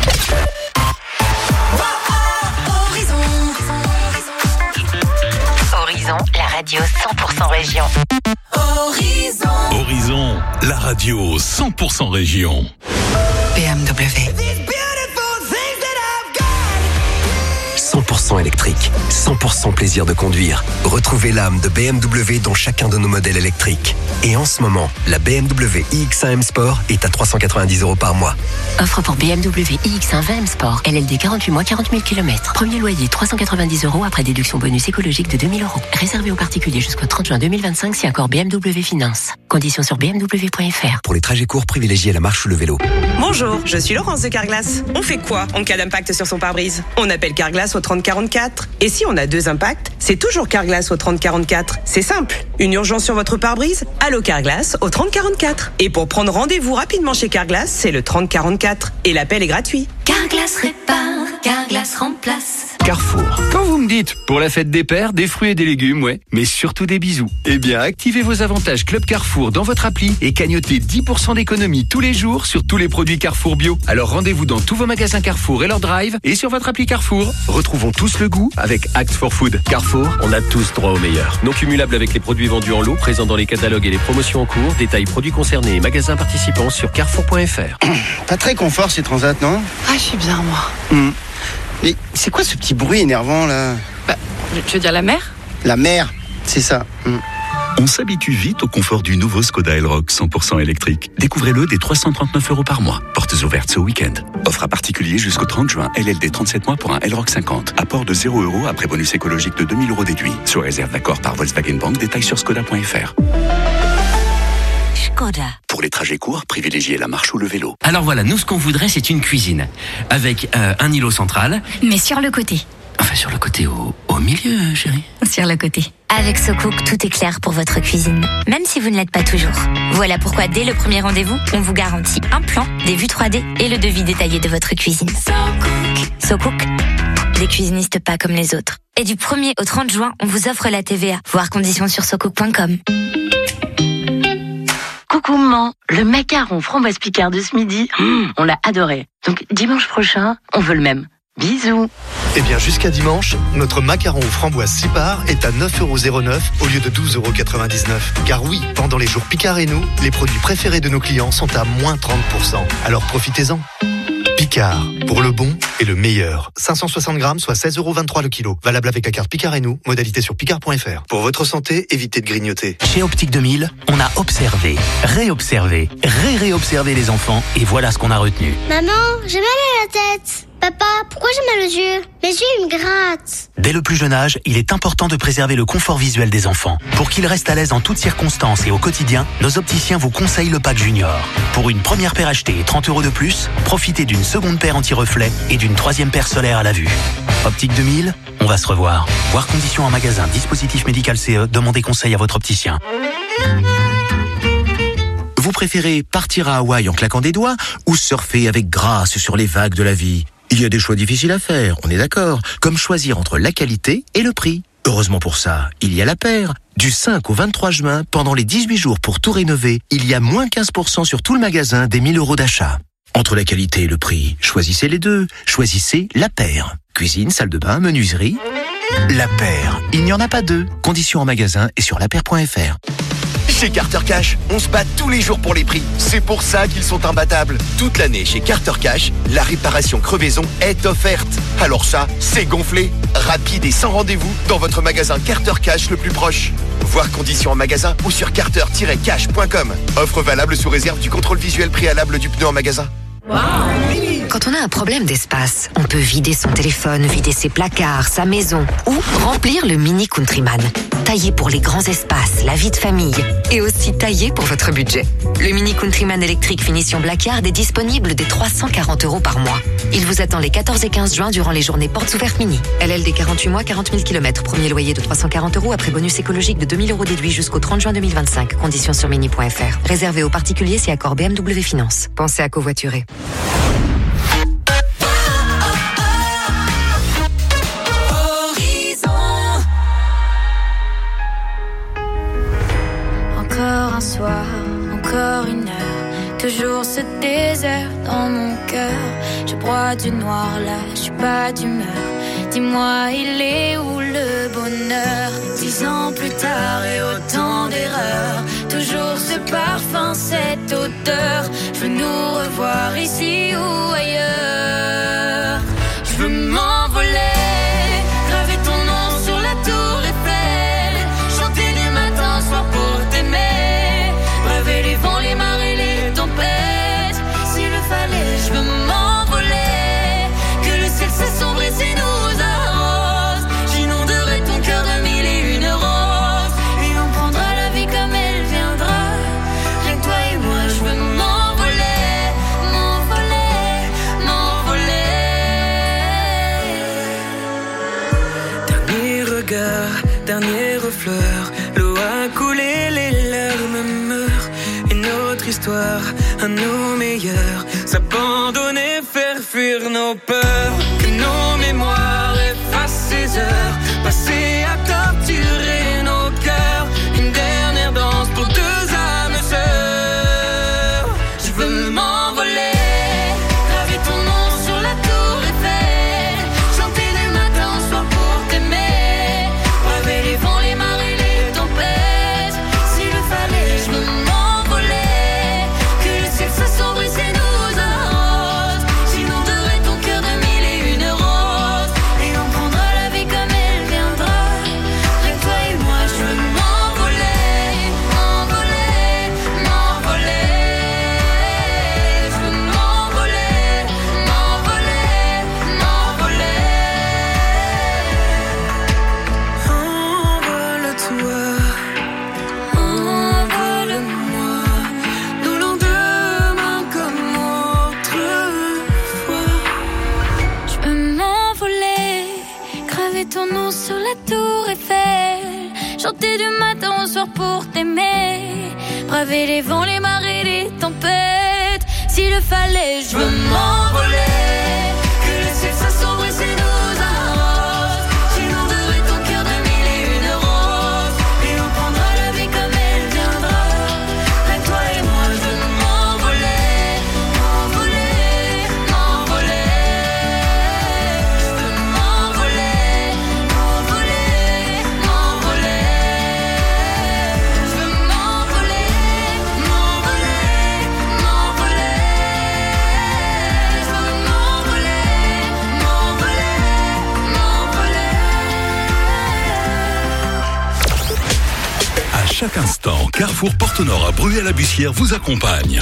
Horizon, la radio cent pour cent région. Horizon. Horizon, la radio cent pour cent région. B M W. cent pour cent électrique, cent pour cent plaisir de conduire. Retrouvez l'âme de B M W dans chacun de nos modèles électriques. Et en ce moment, la B M W i X un M Sport est à trois cent quatre-vingt-dix euros par mois. Offre pour B M W i X un vingt M Sport. L L D quarante-huit mois, quarante mille kilomètres. Premier loyer trois cent quatre-vingt-dix euros après déduction bonus écologique de deux mille euros. Réservé aux particuliers jusqu'au trente juin deux mille vingt-cinq si accord B M W Finance. Conditions sur b m w point f r. Pour les trajets courts, privilégiez la marche ou le vélo. Bonjour, je suis Laurence de Carglass. On fait quoi en cas d'impact sur son pare-brise? On appelle Carglass au trente quarante-quatre. Et si on a deux impacts, c'est toujours Carglass au trente quarante-quatre. C'est simple. Une urgence sur votre pare-brise? Allô Carglass au trente quarante-quatre. Et pour prendre rendez-vous rapidement chez Carglass, c'est le trente quarante-quatre. Et l'appel est gratuit. Carglass répare, Carglass remplace. Carrefour. Quand vous me dites, pour la fête des pères, des fruits et des légumes, ouais, mais surtout des bisous. Eh bien, activez vos avantages Club Carrefour dans votre appli et cagnotez dix pour cent d'économie tous les jours sur tous les produits Carrefour Bio. Alors rendez-vous dans tous vos magasins Carrefour et leur drive et sur votre appli Carrefour. Retrouvons tous le goût avec Act for Food. Carrefour, on a tous droit au meilleur. Non cumulable avec les produits vendus en lot, présents dans les catalogues et les promotions en cours. Détails produits concernés et magasins participants sur carrefour point f r. Pas très confort ces transats, non? Ah, je suis bien, moi. Mmh. Mais c'est quoi ce petit bruit énervant là? Bah, tu veux dire la mer? La mer, c'est ça. Mmh. On s'habitue vite au confort du nouveau Skoda Elroq cent pour cent électrique. Découvrez-le dès trois cent trente-neuf euros par mois. Portes ouvertes ce week-end. Offre à particulier jusqu'au trente juin. L L D trente-sept mois pour un Elroq cinquante. Apport de zéro euros après bonus écologique de deux mille euros déduit. Sur réserve d'accord par Volkswagen Bank. Détails sur skoda point f r. Skoda. Pour les trajets courts, privilégiez la marche ou le vélo. Alors voilà, nous ce qu'on voudrait c'est une cuisine. Avec euh, un îlot central. Mais sur le côté. Enfin sur le côté, au, au milieu chérie. Sur le côté. Avec SoCook, tout est clair pour votre cuisine, même si vous ne l'êtes pas toujours. Voilà pourquoi dès le premier rendez-vous, on vous garantit un plan, des vues trois D et le devis détaillé de votre cuisine. SoCook. SoCook, des cuisinistes pas comme les autres. Et du premier au trente juin, on vous offre la T V A. Voir conditions sur socook point com. Coucou maman, le macaron framboise Picard de ce midi, mmh, on l'a adoré. Donc dimanche prochain, on veut le même. Bisous. Eh bien, jusqu'à dimanche, notre macaron aux framboises six parts est à neuf euros zéro neuf au lieu de douze euros quatre-vingt-dix-neuf. Car oui, pendant les jours Picard et nous, les produits préférés de nos clients sont à moins trente pour cent. Alors profitez-en. Picard, pour le bon et le meilleur. cinq cent soixante grammes, soit seize euros vingt-trois le kilo. Valable avec la carte Picard et nous. Modalité sur picard point f r. Pour votre santé, évitez de grignoter. Chez Optique deux mille, on a observé, réobservé, ré-réobservé les enfants et voilà ce qu'on a retenu. Maman, j'ai mal à la tête. Papa, pourquoi j'ai mal aux yeux? Mes yeux, ils me grattent. Dès le plus jeune âge, il est important de préserver le confort visuel des enfants. Pour qu'ils restent à l'aise en toutes circonstances et au quotidien, nos opticiens vous conseillent le pack Junior. Pour une première paire achetée et trente euros de plus, profitez d'une seconde paire anti-reflet et d'une troisième paire solaire à la vue. Optique deux mille, on va se revoir. Voir conditions en magasin, dispositif médical C E, demandez conseil à votre opticien. Vous préférez partir à Hawaï en claquant des doigts ou surfer avec grâce sur les vagues de la vie? Il y a des choix difficiles à faire, on est d'accord, comme choisir entre la qualité et le prix. Heureusement pour ça, il y a La Paire. Du cinq au vingt-trois juin, pendant les dix-huit jours pour tout rénover, il y a moins quinze pour cent sur tout le magasin des mille euros d'achat. Entre la qualité et le prix, choisissez les deux. Choisissez La Paire. Cuisine, salle de bain, menuiserie. La Paire, il n'y en a pas deux. Conditions en magasin et sur la paire point f r. Chez Carter Cash, on se bat tous les jours pour les prix. C'est pour ça qu'ils sont imbattables. Toute l'année chez Carter Cash, la réparation crevaison est offerte. Alors ça, c'est gonflé. Rapide et sans rendez-vous dans votre magasin Carter Cash le plus proche. Voir conditions en magasin ou sur carter tiret cash point com. Offre valable sous réserve du contrôle visuel préalable du pneu en magasin. Quand on a un problème d'espace, on peut vider son téléphone, vider ses placards, sa maison ou remplir le Mini Countryman. Taillé pour les grands espaces, la vie de famille et aussi taillé pour votre budget. Le Mini Countryman électrique finition Blackard est disponible dès trois cent quarante euros par mois. Il vous attend les quatorze et quinze juin durant les journées portes ouvertes mini. L L D quarante-huit mois, quarante mille kilomètres. Premier loyer de trois cent quarante euros après bonus écologique de deux mille euros déduit jusqu'au trente juin deux mille vingt-cinq. Conditions sur mini point f r. Réservé aux particuliers si accord B M W Finance. Pensez à covoiturer. Encore un soir, encore une heure, toujours ce désert dans mon cœur. Je broie du noir là, je suis pas d'humeur. Dis-moi, il est où le bonheur? Dix ans plus tard et autant d'erreurs, toujours ce parfum, cette odeur. Je veux nous revoir ici ou ailleurs. Je veux m'envoler, graver ton nom sur la tour Eiffel, chanter du matin au soir pour t'aimer, braver les vents, les marées, les tempêtes. S'il le fallait, je veux m'envoler, que le ciel s'assombrisse et nous arrose. J'inonderai ton cœur de mille et une roses, et on prendra la vie comme elle viendra. Rien que toi et moi, je veux m'envoler, m'envoler, m'envoler. Dernier regard, dernier refleur, l'eau a coulé, les larmes meurent. Une autre histoire, à nos meilleurs, s'abandonner, faire fuir nos peurs. Que nos mémoires effacent ces heures passées à torturer nos cœurs. Une dernière danse pour deux âmes sœurs. Je veux m'envoler, graver ton nom sur la tour Eiffel, chanter du matin au soir pour t'aimer, braver les vents, les marées, les tempêtes. S'il le fallait, je veux m'envoler, que le ciel s'assombrisse et nous arrose. J'inonderai ton cœur de mille et une roses, et on prendra la vie comme elle viendra. Rien que toi et moi, je veux m'envoler, m'envoler, m'envoler. Je veux m'envoler, m'envoler, m'envoler. Envole-toi, envole-moi, nous lendemain comme autrefois. Je veux m'envoler, graver ton nom sur la tour Eiffel, chanter du matin au soir pour t'aimer, braver les vents, les marées, les tempêtes. S'il le fallait, je veux m'envoler, que le ciel s'assombrisse et nous arrose. J'inonderai ton cœur de mille et une roses, et on prendra la vie comme elle viendra. Rien que toi et moi, je veux m'envoler, m'envoler, m'envoler. Je veux m'envoler, m'envoler, m'envoler. Je veux m'envoler, m'envoler, m'envoler. Je veux m'envoler, m'envoler, m'envoler. chaque instant, Carrefour Porte-Nord à Bruay-à-la-Bussière vous accompagne.